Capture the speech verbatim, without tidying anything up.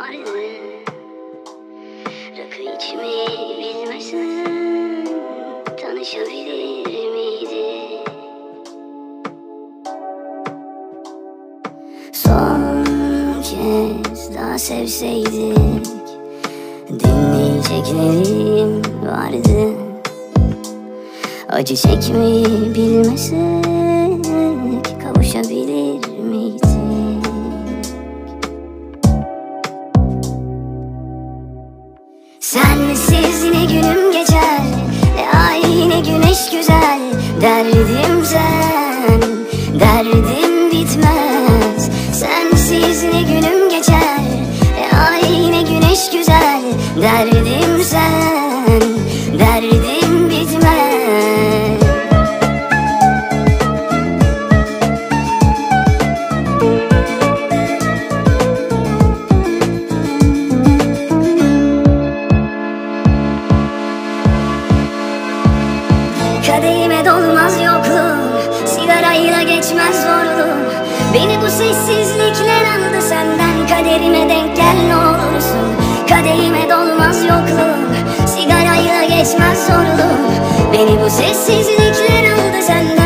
vardı. Rakı içmeyi bilmesen tanışabilir miydi? Son kez daha sevseydik dinleyeceklerim vardı. Acı çekmeyi bilmesek kavuşabilir miydik? Sensiz yine günüm geçer, e ay yine güneş güzel. Derdim sen, derdim bitmez. Sensiz yine günüm geçer, e ay yine güneş güzel. Derdim sen, derdim bitmez. Kadehime dolmaz yokluğum, sigarayla geçmez zorluğum. Beni bu sessizlikle aldı senden, kaderime denk gel ne olursun. Kadehime dolmaz yokluğum, sigarayla geçmez zorluğum. Beni bu sessizlikle aldı senden.